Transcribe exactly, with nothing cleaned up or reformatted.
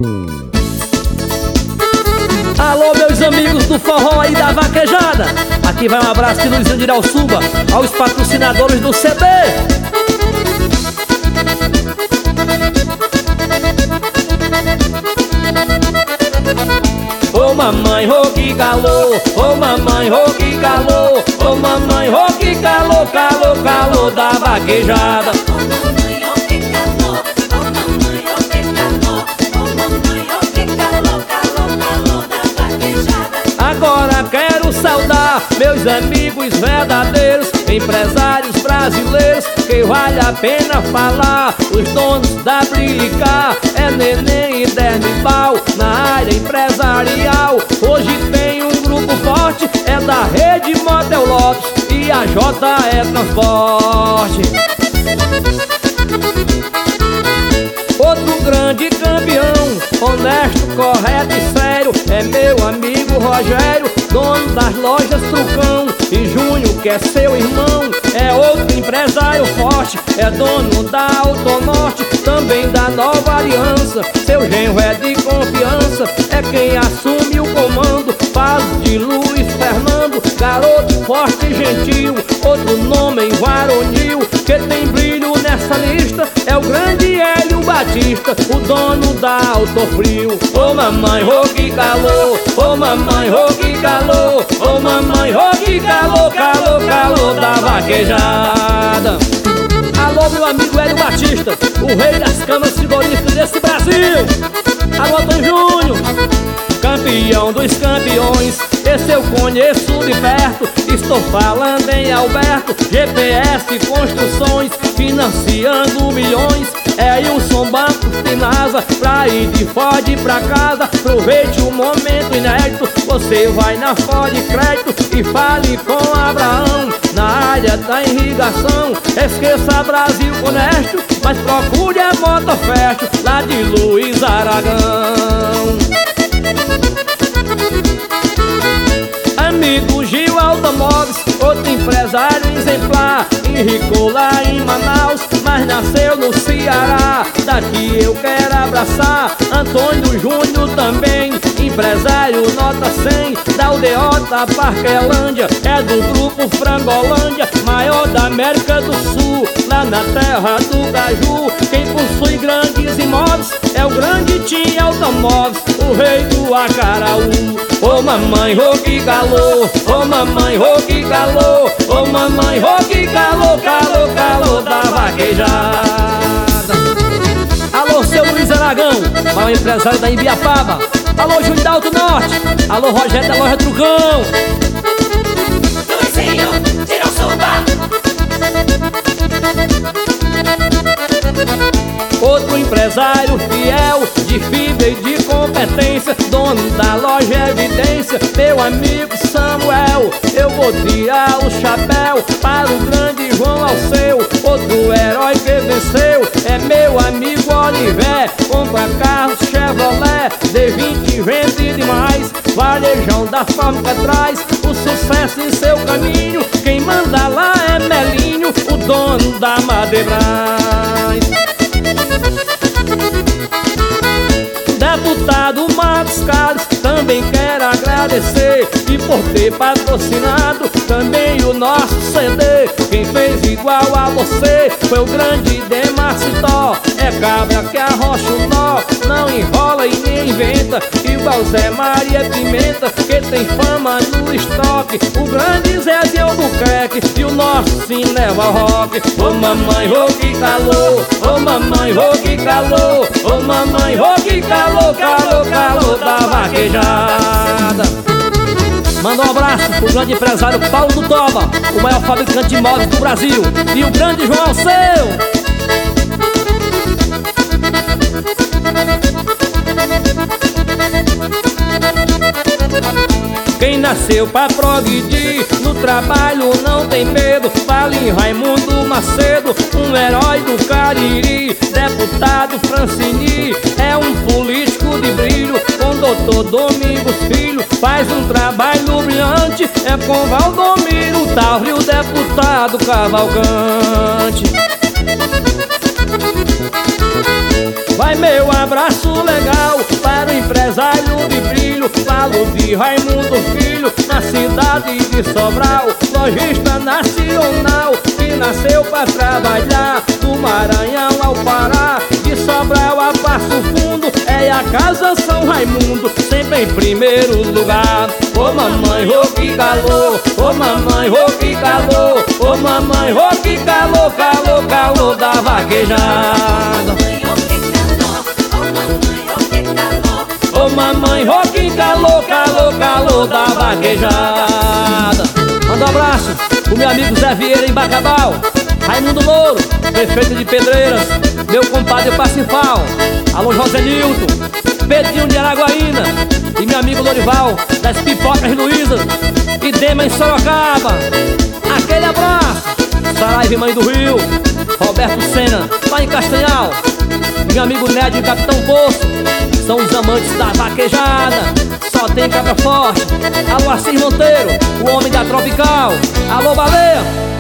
Alô, meus amigos do forró aí da vaquejada. Aqui vai um abraço de Luizinho de Irauçuba, aos patrocinadores do C D. Ô mamãe, ô que calor, ô mamãe, ô que calor, ô mamãe, ô que calor, calor, calor da vaquejada. Agora quero saudar meus amigos verdadeiros, empresários brasileiros, que vale a pena falar. Os donos da Brilicar, é Neném e Dermibal, na área empresarial. Hoje tem um grupo forte, é da Rede Motel Lotus e a J E Transporte. Outro grande campeão, honesto, correto e sério, é meu amigo Rogério, dono das lojas Trucão. E Júnior, que é seu irmão, é outro empresário forte, é dono da Autonorte, também da Nova Aliança. Seu genro é de confiança, é quem assume o comando. Faz de Luiz Fernando, garoto forte e gentil. Outro nome varonil, que tem brilho nessa lista, é o grande Hélio Batista, o dono da Autofrio. Ô mamãe, ô que calor, ô mamãe, ô que calor, ô mamãe, ô que calor, calor, calor da vaquejada. Alô, meu amigo Hélio Batista, o rei das câmaras frigoríficas desse Brasil. Alô, Antônio Júnior, campeão dos campeões, esse eu conheço de perto. Estou falando em Alberto, G P S Construções, financiando milhões. É Wilson Banco Finasa, pra ir de Ford pra casa. Aproveite o momento inédito, você vai na Ford Crédito e fale com Abraão. Na área da irrigação, esqueça Brasil Honesto, mas procure a Motofest, lá de Luiz Aragão. Amigo Gil Automóveis, outro empresário exemplar, enricou lá em Manaus, mas nasceu no Ceará. Daqui eu quero abraçar Antônio Júnior também, empresário nota cem, da Aldeota Parquelândia, é do grupo Frangolândia, maior da América do Sul, lá na terra do Caju. Quem possui grandes imóveis é o grande Tim Automóveis, o rei do Acaraú. Ô mamãe, ô que calor, ô mamãe, ô que calor, ô mamãe, ô que calor, calor, calor da vaquejada. Alô, seu Luiz Aragão, maior empresário da Ibiapaba. Alô, Júnior da Autonorte. Alô, Rogério da loja Trucão. Luizinho de Irauçuba. Outro empresário fiel, de fibra e de competência, dono da loja Evidência, meu amigo Samuel. Eu vou tirar o chapéu para o grande João Alceu, outro herói que venceu, é meu amigo Oliver. Compra carros Chevrolet, D vinte vende demais, varejão da fábrica traz o sucesso em seu caminho. Quem manda lá é Melinho, o dono da Madebras. Deputado Marcos Carlos, também quero agradecer, e por ter patrocinado também o nosso C D. Quem fez igual a você foi o grande Demarcitó, é cabra que arrocha o nó, não enrola e nem inventa, igual Zé Maria Pimenta, que tem fama no estoque, o grande Zé de Albuquerque e o nosso Cinema Rock. Ô mamãe, ô que calor, ô mamãe, ô que calor, ô mamãe, ô que calor, calor, calor da vaquejada. Manda um abraço pro grande empresário Paulo do Toba, o maior fabricante de imóveis do Brasil, e o grande João Alceu. Quem nasceu pra progredir, no trabalho não tem medo, fala em Raimundo Macedo, um herói do Cariri. Deputado Francini, é um político de brilho, com doutor Domingos Filho, faz um trabalho brilhante, é com Valdomiro Tauro e o deputado Cavalcante. Vai meu abraço legal para o empresário de brilho. Falo de Raimundo Filho, na cidade de Sobral, lojista nacional que nasceu pra trabalhar. Do Maranhão ao Pará, de Sobral a Passo Fundo, é a casa São Raimundo, sempre em primeiro lugar. Ô mamãe, ô que calor, ô mamãe, ô que calor, ô mamãe, ô que calor, calor, calor da vaquejada. Ô mamãe, ô que calor, calor, calor da vaquejada. Manda um abraço pro meu amigo Zé Vieira em Bacabal, Raimundo Louro, prefeito de Pedreiras, meu compadre Pacifal. Alô José Nilton, Pedrinho de Araguaína e meu amigo Lorival das Pipocas Luísa e Dema em Sorocaba. Aquele abraço. Saraiva, mãe do Rio, Roberto Senna lá em Castanhal, meu amigo Nédio e Capitão Poço, são os amantes da vaquejada. Só tem cabra forte. Alô Assis Monteiro, o homem da Tropical. Alô Baleia.